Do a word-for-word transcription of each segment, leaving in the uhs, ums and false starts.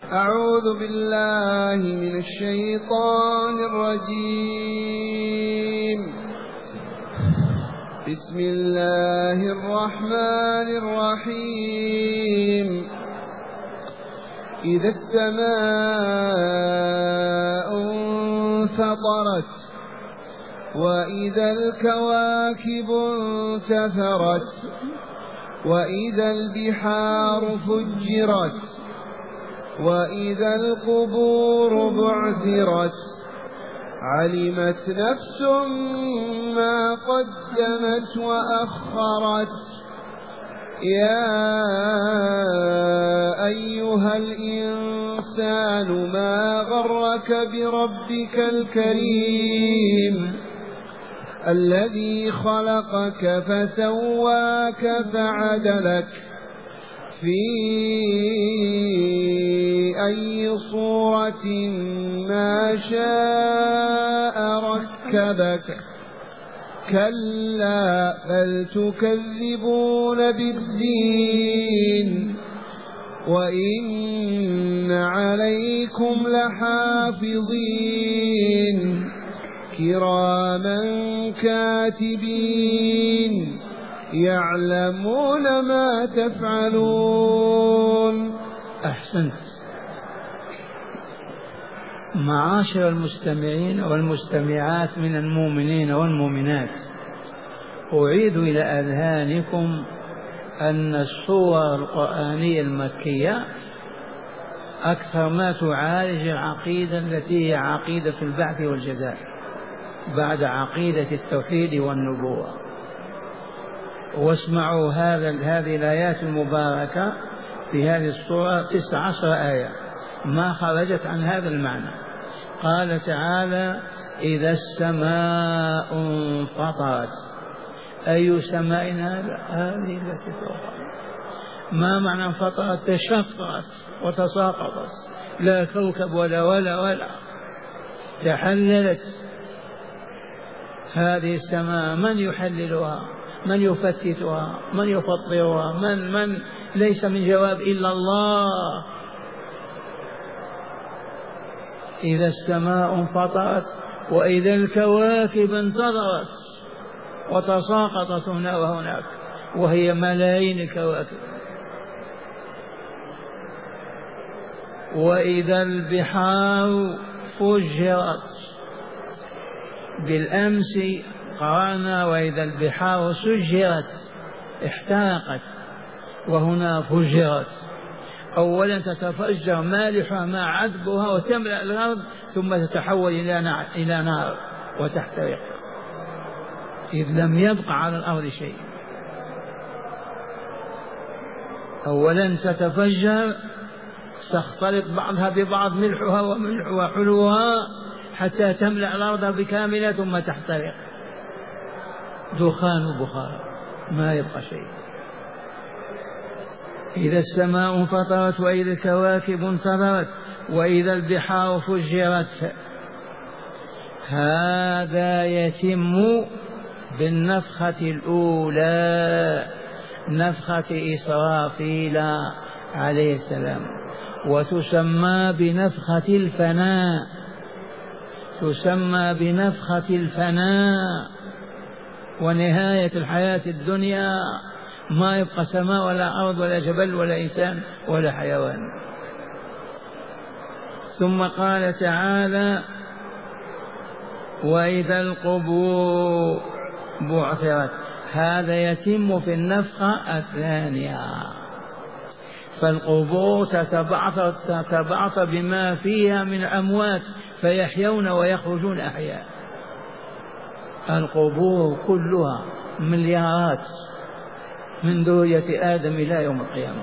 أعوذ بالله من الشيطان الرجيم. بسم الله الرحمن الرحيم. إذا السماء انفطرت وإذا الكواكب انتثرت وإذا البحار فجرت وإذا القبور بعثرت علمت نفس ما قدمت وأخرت. يا أيها الإنسان ما غرك بربك الكريم الذي خلقك فسواك فعدلك في أي صورة ما شاء ركبك. كلا بل تكذبون بالدين وإن عليكم لحافظين كراما كاتبين يعلمون ما تفعلون. أحسنت. معاشر المستمعين والمستمعات من المؤمنين والمؤمنات، أعيد إلى أذهانكم أن السور القرآنية المكية أكثر ما تعالج العقيدة التي هي عقيدة البعث والجزاء بعد عقيدة التوحيد والنبوة. واسمعوا هذا هذه الآيات المباركة في هذه السورة تسع عشر آية ما خرجت عن هذا المعنى. قال تعالى: إذا السماء انفطرت. أي سماء هذه التي فوقها؟ ما معنى انفطرت؟ تشققت وتساقطت، لا كوكب ولا ولا ولا تحللت. هذه السماء من يحللها؟ من يفتتها؟ من يفطرها؟ من من ليس من جواب إلا الله. إذا السماء انفطرت وإذا الكواكب انتظرت وتساقطت هنا وهناك، وهي ملايين الكواكب. وإذا البحار فجرت. بالأمس قرانا وإذا البحار سجرت احترقت، وهنا فجرت. أولا تتفجر مالحها مع عذبها وتملأ الأرض ثم تتحول إلى نار وتحترق، إذ لم يبق على الأرض شيء. أولا تتفجر تختلط بعضها ببعض، ملحها وملحها حلوها، حتى تملأ الأرض بكاملة ثم تحترق، دخان وبخار ما يبقى شيء. إذا السماء انفطرت وإذا الكواكب انتثرت وإذا البحار فجرت. هذا يتم بالنفخة الأولى، نفخة إسرافيل عليه السلام، وتسمى بنفخة الفناء، تسمى بنفخة الفناء ونهاية الحياة الدنيا، ما يبقى سماء ولا أرض ولا جبل ولا إنسان ولا حيوان. ثم قال تعالى: وإذا القبور بعثرت. هذا يتم في النفخة الثانية، فالقبور تتبعثر تتبعثر بما فيها من أموات فيحيون ويخرجون أحياء. القبور كلها مليارات من ذرية آدم إلى يوم القيامة،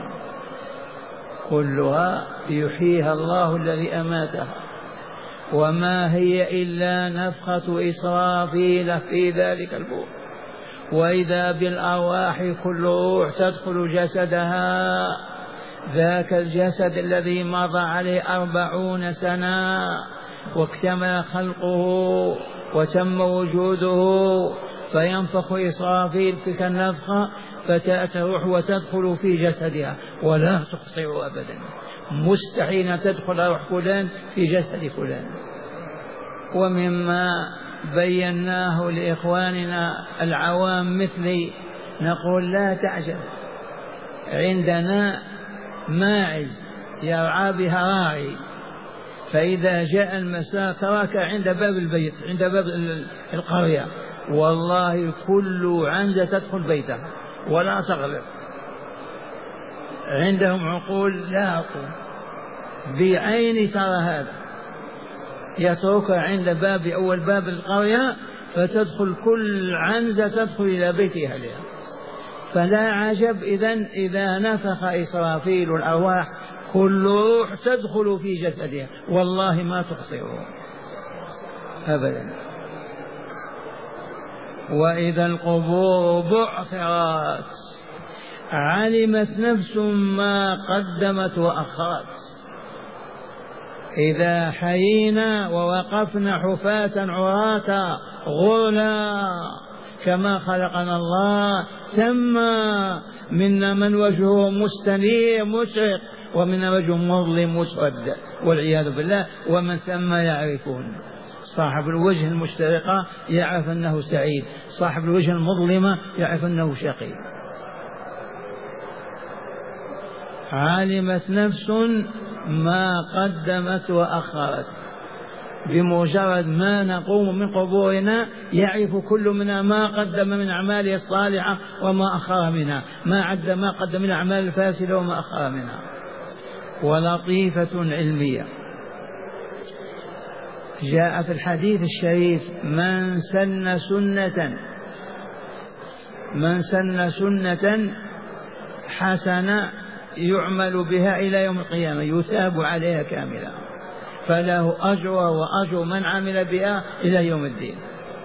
كلها يحييها الله الذي أماتها، وما هي إلا نفخة إسرافيل في ذلك البور. وإذا بالأرواح كل روح تدخل جسدها، ذاك الجسد الذي مضى عليه أربعون سنة واكتمل خلقه وتم وجوده فينفخ إسرافيل تلك النفخة فتأتي الروح وتدخل في جسدها ولا تقصر أبدا، مستحيل أن تدخل روح فلان في جسد فلان. ومما بيناه لإخواننا العوام مثلي نقول لا تعجل، عندنا ماعز يرعى بها راعي، فإذا جاء المساء تراك عند باب البيت عند باب القرية، والله كل عنزة تدخل بيتها ولا تغلق. عندهم عقول لا عقول، بعين ترى هذا، يترك عند باب أول باب القرية فتدخل كل عنزة تدخل إلى بيت أهلها. فلا عجب إذن إذا نفخ إسرافيل الأرواح كل روح تدخل في جسدها والله ما تقصره أبدا. وإذا القبور بعثرت علمت نفس ما قدمت وأخرت. إذا حيينا ووقفنا حفاة عراة غرلا كما خلقنا الله، ثم منا من وجهه مستنير مشرق ومن وجهه مظلم مسود والعياذ بالله، ومن ثم يعرفون. صاحب الوجه المشترقة يعرف أنه سعيد، صاحب الوجه المظلمة يعرف أنه شقي. علمت نفس ما قدمت وأخرت. بمجرد ما نقوم من قبورنا يعرف كل منا ما قدم من أعماله الصالحة وما أخر منها، ما عد ما قدم من أعمال الفاسدة وما أخر منها. ولطيفة علمية جاء في الحديث الشريف: من سن سنة من سن سنة حسنة يعمل بها إلى يوم القيامة يثاب عليها كاملة، فله أجر وأجر من عمل بها إلى يوم الدين.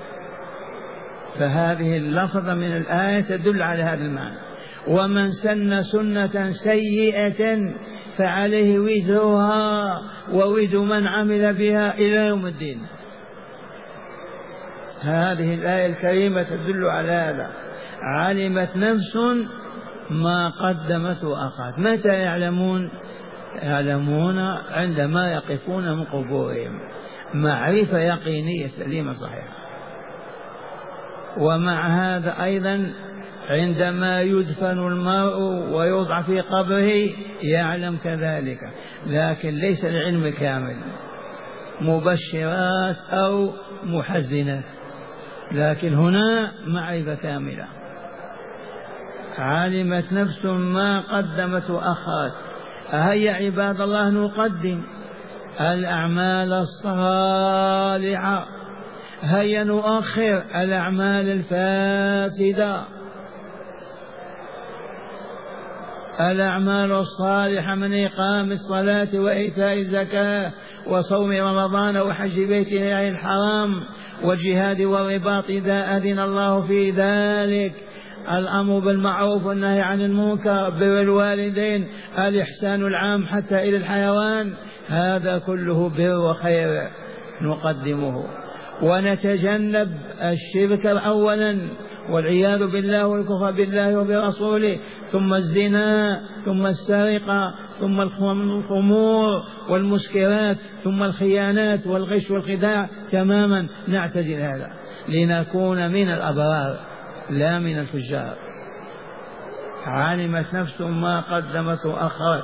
فهذه اللفظة من الآية تدل على هذا المعنى. ومن سن سنة سيئة فعليه وزرها ووزر من عمل بها إلى يوم الدين. هذه الآية الكريمة تدل على هذا. علمت نفس ما قدمت وأخرت. متى يعلمون؟ يعلمون عندما يقفون من قبورهم، معرفة يقينية سليمة صحيحة. ومع هذا أيضا عندما يدفن المرء ويوضع في قبره يعلم كذلك، لكن ليس العلم كامل، مبشرات أو محزنات، لكن هنا معرفة كاملة. علمت نفس ما قدمت وأخرت. هيا عباد الله نقدم الأعمال الصالحة، هيا نؤخر الأعمال الفاسدة. الأعمال الصالحة من إقام الصلاة وإيتاء الزكاة وصوم رمضان وحج بيت الله الحرام والجهاد والرباط إذا أذن الله في ذلك، الأمر بالمعروف والنهي عن المنكر، بر الوالدين، الإحسان العام حتى إلى الحيوان، هذا كله بر وخير نقدمه. ونتجنب الشرك أولا والعياذ بالله والكفر بالله وبرسوله، ثم الزنا، ثم السرقة، ثم الخمور والمسكرات، ثم الخيانات والغش والخداع تماما. نعتزل هذا لنكون من الأبرار لا من الفجار. علمت نفس ما قدمت وأخرت.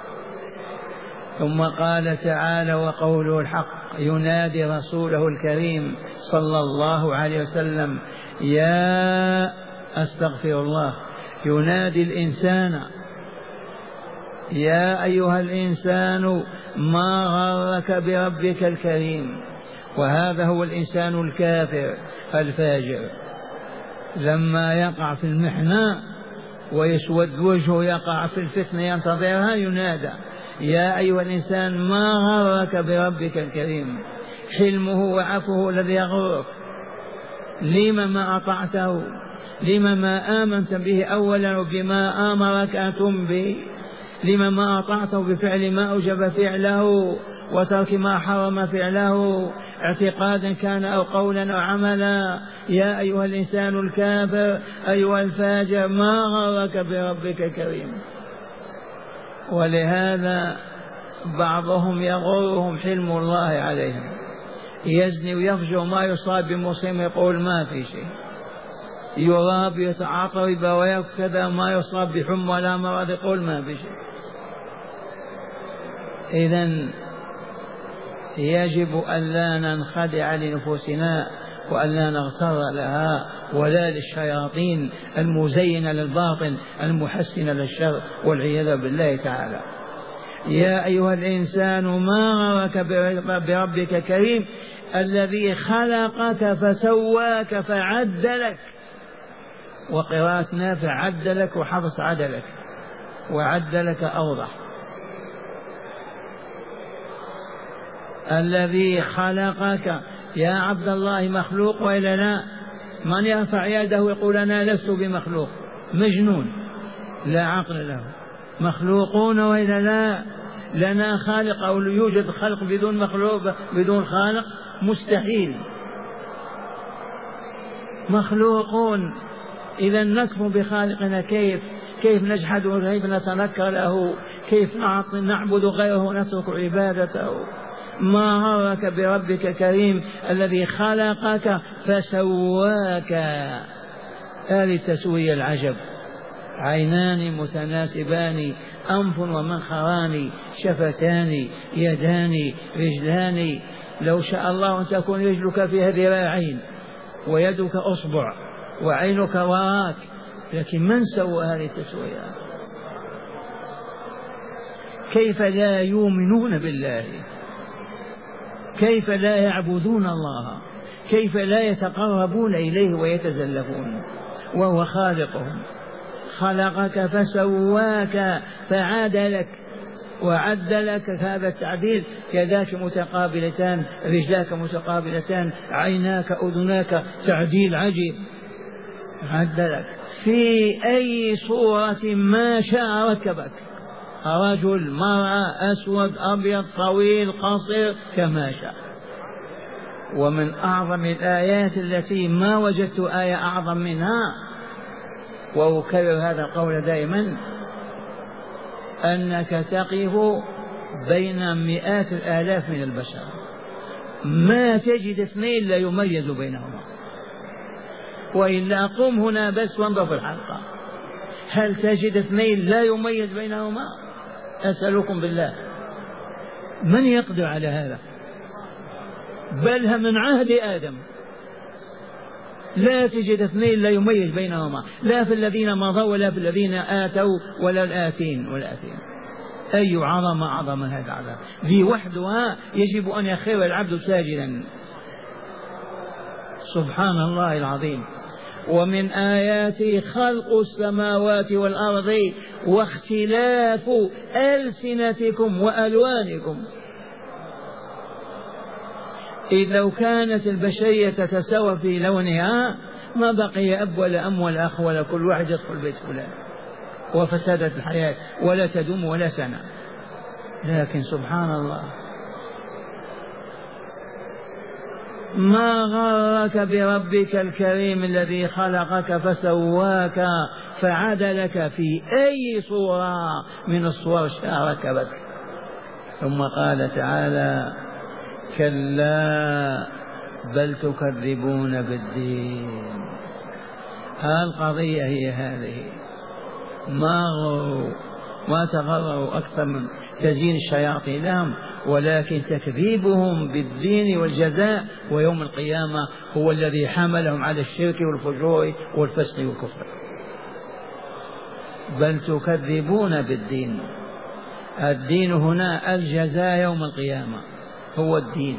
ثم قال تعالى وقوله الحق ينادي رسوله الكريم صلى الله عليه وسلم: يا أستغفر الله، ينادي الإنسان: يا أيها الإنسان ما غرك بربك الكريم. وهذا هو الإنسان الكافر الفاجر، لما يقع في المحنة ويسود وجهه يقع في الفتنة ينتظرها ينادى: يا أيها الإنسان ما غرك بربك الكريم. حلمه وعفوه الذي يغرك، لما ما أطعته، لما ما آمنت به أولا وبما آمرك أن تؤمن به. لما ما أطعته بفعل ما أوجب فعله وترك ما حرم فعله، اعتقادا كان أو قولا أو عملا. يا أيها الإنسان الكافر أيها الفاجر ما غرك بربك الكريم. ولهذا بعضهم يغرهم حلم الله عليهم، يزني ويفجر ما يصاب بمصيبة يقول ما في شيء، يراب يتعاطى ربا ويكذا ما يصاب بحمى ولا مرض يقول ما في شيء. إذن يجب أن لا ننخدع لنفوسنا وأن لا نغتر لها ولا للشياطين المزينة للباطل المحسنة للشر والعياذ بالله تعالى. يا أيها الإنسان ما غرك بربك الكريم الذي خلقك فسواك فعدلك، وقراءتنا فعدلك وحفظ عدلك، وعدلك أوضح. الذي خلقك يا عبد الله مخلوق وإلا لا؟ من يرفع يده يقول أنا لست بمخلوق مجنون لا عقل له. مخلوقون وإلا لا؟ لنا خالق أو يوجد خلق بدون مخلوق بدون خالق؟ مستحيل. مخلوقون. إذا نكفر بخالقنا كيف؟ كيف نجحد وكيف نتنكر له؟ كيف نعبد غيره ونترك عبادته؟ ما غرك بربك الكريم الذي خلقك فسواك. آل تسوية العجب، عينان متناسبان، أنف ومنخران، شفتان، يدان، رجلان. لو شاء الله أن تكون رجلك فيها ذراعين ويدك أصبع وعينك وراك، لكن من سوى هذه التسوية؟ كيف لا يؤمنون بالله؟ كيف لا يعبدون الله؟ كيف لا يتقربون إليه ويتزلفون وهو خالقهم؟ خلقك فسواك فعدلك وعدلك. هذا التعديل كذاك متقابلتان، رجلاك متقابلتان، عيناك أذناك، تعديل عجيب. عدلك في أي صورة ما شاء ركبك، رجل، مرأة، أسود، أبيض، طويل، قصير، كما شاء. ومن أعظم الآيات التي ما وجدت آية أعظم منها، وأكرر هذا القول دائما، أنك تقف بين مئات الآلاف من البشر ما تجد اثنين لا يميز بينهما. وإلا قم هنا بس وانظر في الحلقة، هل تجد اثنين لا يميز بينهما؟ أسألكم بالله، من يقدر على هذا؟ بل من عهد آدم لا تجد اثنين لا يميز بينهما، لا في الذين مضوا ولا في الذين آتوا ولا الآتين والآتين. أي عظمة عظم هذا العذاب! ذي وحدها يجب أن يخر العبد ساجدا. سبحان الله العظيم. ومن آياته خلق السماوات والأرض واختلاف ألسنتكم وألوانكم. إذ لو كانت البشرية تتساوى في لونها ما بقي أب ولا أم ولا أخ ولا كل واحد يدخل بيت فلان، وفسدت الحياة ولا تدوم ولا سنة. لكن سبحان الله، ما غرك بربك الكريم الذي خلقك فسواك فعدلك في أي صورة من الصور شاركبك. ثم قال تعالى: كلا بل تكذبون بالدين. القضية هي هذه، ما غروا ما تغروا أكثر من تزيين الشياطين لهم، ولكن تكذيبهم بالدين والجزاء ويوم القيامة هو الذي حملهم على الشرك والفجور والفسق والكفر. بل تكذبون بالدين. الدين هنا الجزاء يوم القيامة هو الدين.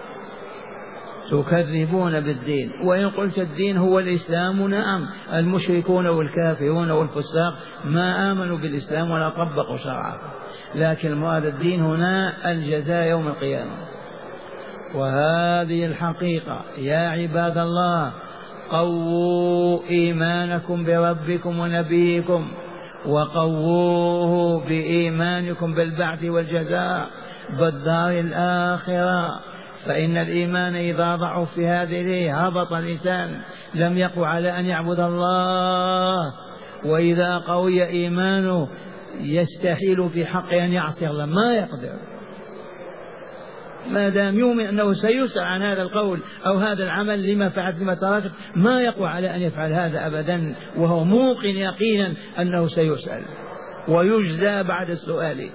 تكذبون بالدين. وإن قلت الدين هو الإسلام، نعم، المشركون والكافرون والفساق ما آمنوا بالإسلام ولا طبقوا شرعه، لكن مراد الدين هنا الجزاء يوم القيامة. وهذه الحقيقة يا عباد الله، قووا إيمانكم بربكم ونبيكم وقووه بإيمانكم بالبعث والجزاء بالدار الآخرة، فإن الإيمان إذا ضعف في هذه هبط الإنسان، لم يقو على أن يعبد الله، وإذا قوي إيمانه يستحيل في حق أن يعصي الله، ما يقدر، ما دام يؤمن أنه سيسأل عن هذا القول أو هذا العمل لما فعلت لما تركت، ما يقوى على أن يفعل هذا أبدا، وهو موقن يقينا أنه سيسأل ويجزى بعد السؤال.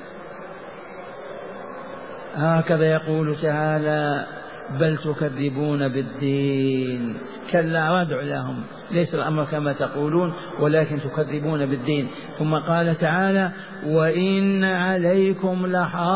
هكذا يقول تعالى: بل تكذبون بالدين، كلا ردع لهم، ليس الأمر كما تقولون ولكن تكذبون بالدين. ثم قال تعالى: وإن عليكم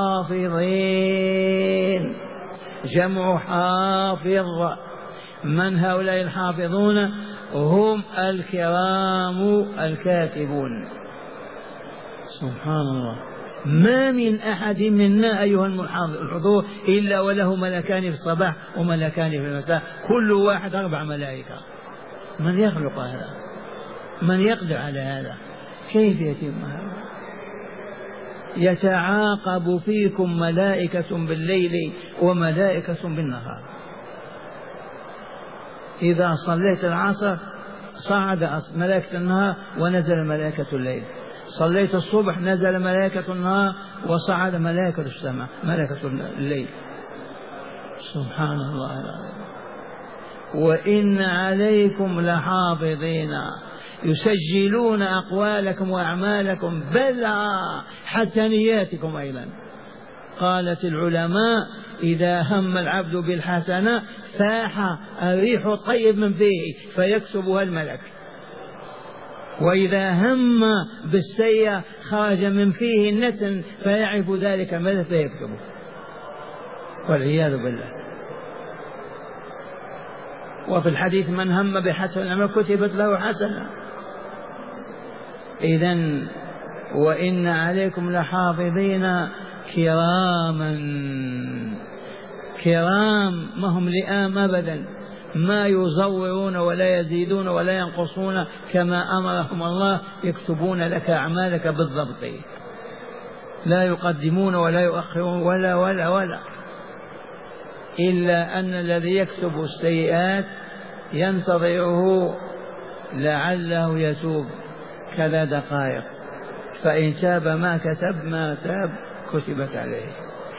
لحافظين، جمع حافظ. من هؤلاء الحافظون؟ هم الكرام الكاتبون. سبحان الله، ما من أحد منا أيها الحضور إلا وله ملكان في الصباح وملكان في المساء، كل واحد أربع ملائكة. من يخلق هذا؟ من يقدر على هذا؟ كيف يتم هذا؟ يتعاقب فيكم ملائكة بالليل وملائكة بالنهار. إذا صليت العصر صعد ملائكة النهار ونزل ملائكة الليل، صليت الصبح نزل ملائكة النهار وصعد ملائكة السماء ملائكة الليل. سبحان الله العظيم. وإن عليكم لحافظين يسجلون أقوالكم وأعمالكم، بل حتى نياتكم أيضا. قالت العلماء: إذا هم العبد بالحسنة فاح الريح الطيب من فيه فيكتبها الملك، وإذا هم بالسيئة خرج من فيه النتن فيعرف ذلك الملك فيكتبه، والعياذ بالله. وفي الحديث: من هم بحسنة كتبت له حسنة. إذن وإن عليكم لحافظين كراما، كرام ما هم لئام أبدا، ما يزورون ولا يزيدون ولا ينقصون، كما أمرهم الله يكتبون لك أعمالك بالضبط، لا يقدمون ولا يؤخرون ولا ولا ولا إلا أن الذي يكتب السيئات ينتظره لعله يتوب كذا دقائق، فإن تاب ما كتب ما تاب كتبت عليه.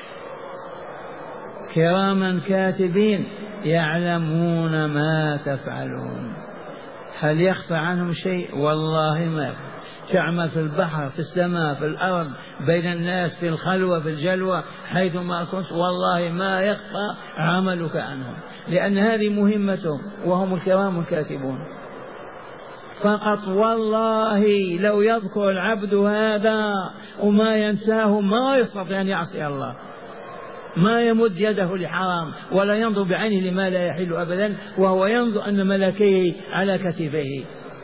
كراما كاتبين يعلمون ما تفعلون. هل يخفى عنهم شيء؟ والله ما يخفى. تعمل في البحر، في السماء، في الأرض، بين الناس، في الخلوة، في الجلوة، حيثما كنت، والله ما يخفى عملك عنهم، لأن هذه مهمتهم وهم الكرام الكاتبون فقط. والله لو يذكر العبد هذا وما ينساه ما يستطيع أن يعصي الله، ما يمد يده لحرام ولا ينظر بعينه لما لا يحل أبدا، وهو ينظر أن ملكيه على كتفيه.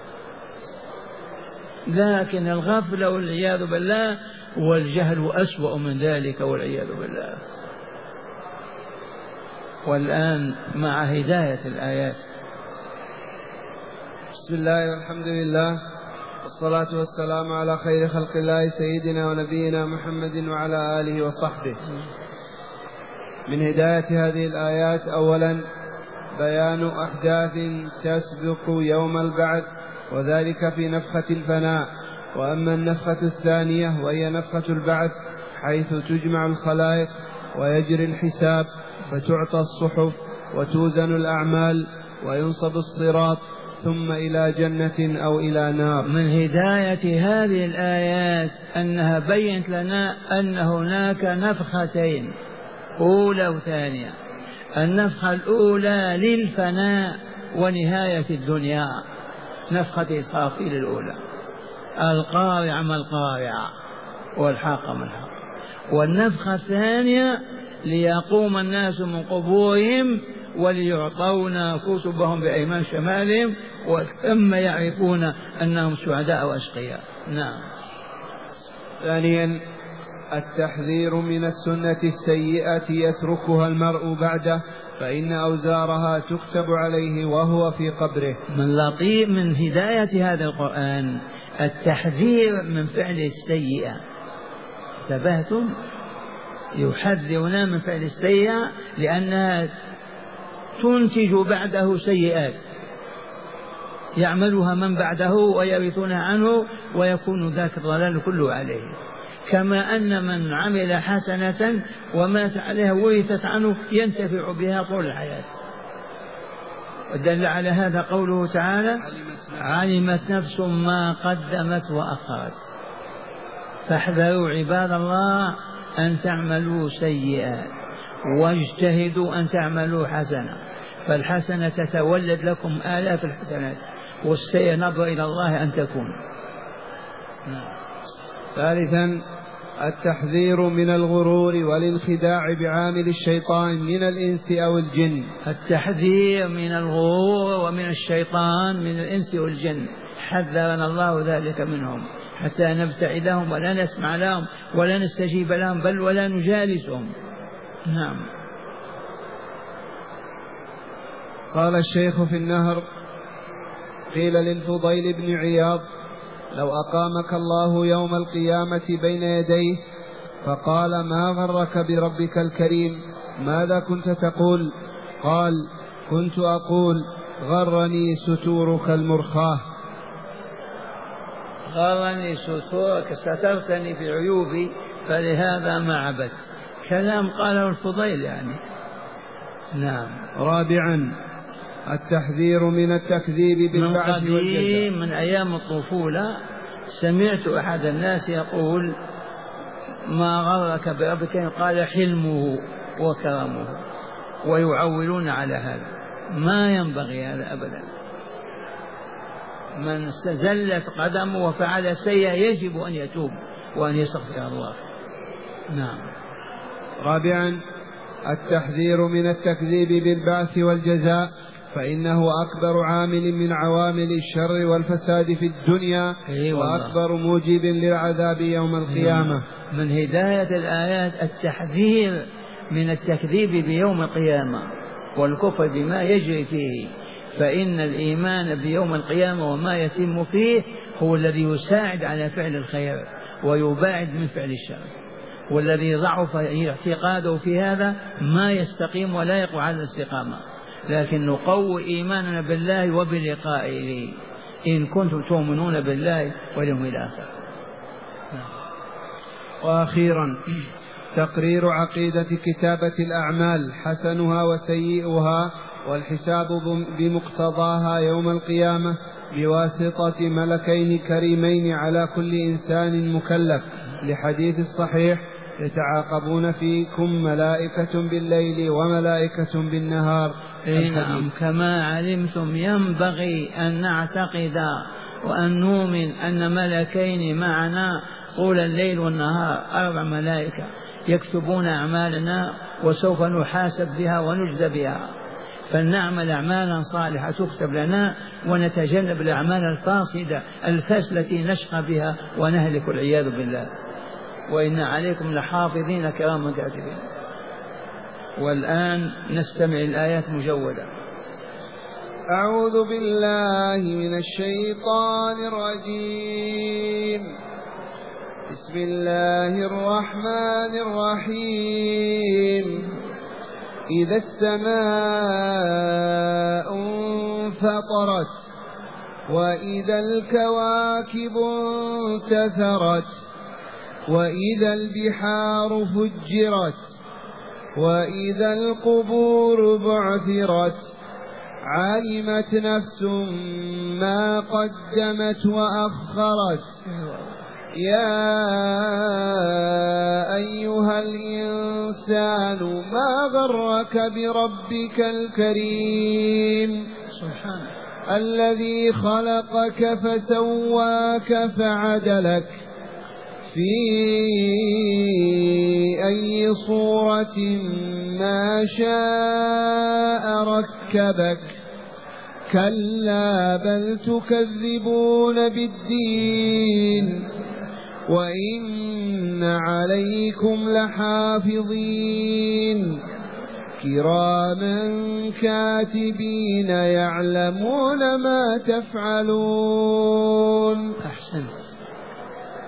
لكن الغفلة والعياذ بالله والجهل أسوأ من ذلك والعياذ بالله. والآن مع هداية الآيات. بسم الله والحمد لله والصلاة والسلام على خير خلق الله سيدنا ونبينا محمد وعلى آله وصحبه. من هداية هذه الآيات: أولا بيان أحداث تسبق يوم البعث، وذلك في نفخة الفناء. وأما النفخة الثانية وهي نفخة البعث حيث تجمع الخلائق ويجري الحساب، فتعطى الصحف وتوزن الأعمال وينصب الصراط ثم إلى جنة أو إلى نار. من هداية هذه الآيات أنها بيّنت لنا أن هناك نفختين، أولى وثانية. النفخة الأولى للفناء ونهاية الدنيا، نفخة إسرافيل الأولى، القارعة ما القارعة والحاقة ما الحاقة. والنفخة الثانية ليقوم الناس من قبورهم وليعطون كتبهم بأيمان شمالهم، وثم يعرفون أنهم سعداء وأشقياء. نعم. ثانيا التحذير من السنة السيئة يتركها المرء بعده فإن أوزارها تكتب عليه وهو في قبره. من لطيف من هداية هذا القرآن التحذير من فعل السيئة. انتبهتم؟ يحذرنا من فعل السيئة لأنها تنتج بعده سيئات يعملها من بعده ويرثونها عنه ويكون ذاك الضلال كله عليه. كما أن من عمل حسنة ومات عليها ورثت عنه ينتفع بها طول الحياة. ودل على هذا قوله تعالى: علمت نفس ما قدمت وأخرت. فاحذروا عباد الله أن تعملوا سيئات واجتهدوا أن تعملوا حسنة، فالحسنة تتولد لكم آلاف الحسنات، والسيئة نظر إلى الله أن تكون. ثالثا التحذير من الغرور والانخداع بعامل الشيطان من الإنس أو الجن. التحذير من الغرور ومن الشيطان من الإنس والجن، حذرنا الله ذلك منهم حتى نبتعدهم ولا نسمع لهم ولا نستجيب لهم بل ولا نجالسهم. نعم. قال الشيخ في النهر: قيل للفضيل بن عياض: لو أقامك الله يوم القيامة بين يديه فقال: ما غرك بربك الكريم، ماذا كنت تقول؟ قال: كنت أقول: غرني ستورك المرخاه. غرني ستورك، سترتني في عيوبي فلهذا ما عبدت. كلام قاله الفضيل يعني. نعم. رابعا التحذير من التكذيب بالبعث والجزاء. من أيام الطفولة سمعت أحد الناس يقول: ما غرك بربك؟ قال: حلمه وكرمه، ويعولون على هذا. ما ينبغي هذا أبدا. من زلت قدمه وفعل سيئة يجب أن يتوب وأن يستغفر الله. نعم. رابعا التحذير من التكذيب بالبعث والجزاء، فإنه أكبر عامل من عوامل الشر والفساد في الدنيا، وأكبر موجب للعذاب يوم القيامة. من هداية الآيات التحذير من التكذيب بيوم القيامة والكفر بما يجري فيه، فإن الإيمان بيوم القيامة وما يتم فيه هو الذي يساعد على فعل الخير ويباعد من فعل الشر، والذي ضعف اعتقاده في هذا ما يستقيم ولا يقوى على الاستقامة. لكن نقوي إيماننا بالله وبلقائه إن كنتم تؤمنون بالله واليوم الآخر. وأخيرا تقرير عقيدة كتابة الأعمال حسنها وسيئها والحساب بمقتضاها يوم القيامة بواسطة ملكين كريمين على كل إنسان مكلف، لحديث الصحيح: يتعاقبون فيكم ملائكة بالليل وملائكة بالنهار. نعم. كما علمتم ينبغي أن نعتقد وأن نؤمن أن ملكين معنا طول الليل والنهار، أربع ملائكة يكتبون أعمالنا وسوف نحاسب بها ونجزى بها، فلنعمل أعمالا صالحة تكتب لنا ونتجنب الأعمال الفاسدة الفاسدة التي نشقى بها ونهلك والعياذ بالله. وإن عليكم لحافظين كراما كاتبين. والآن نستمع الآيات مجودة. أعوذ بالله من الشيطان الرجيم. بسم الله الرحمن الرحيم. إذا السماء انفطرت وإذا الكواكب انتثرت وإذا البحار فجرت وإذا القبور بعثرت علمت نفس ما قدمت وأخرت. يا أيها الإنسان ما غرك بربك الكريم سبحانه الذي خلقك فسواك فعدلك في أي صورة ما شاء ركبك. كلا بل تكذبون بالدين وإن عليكم لحافظين كراما كاتبين يعلمون ما تفعلون. أحسنت.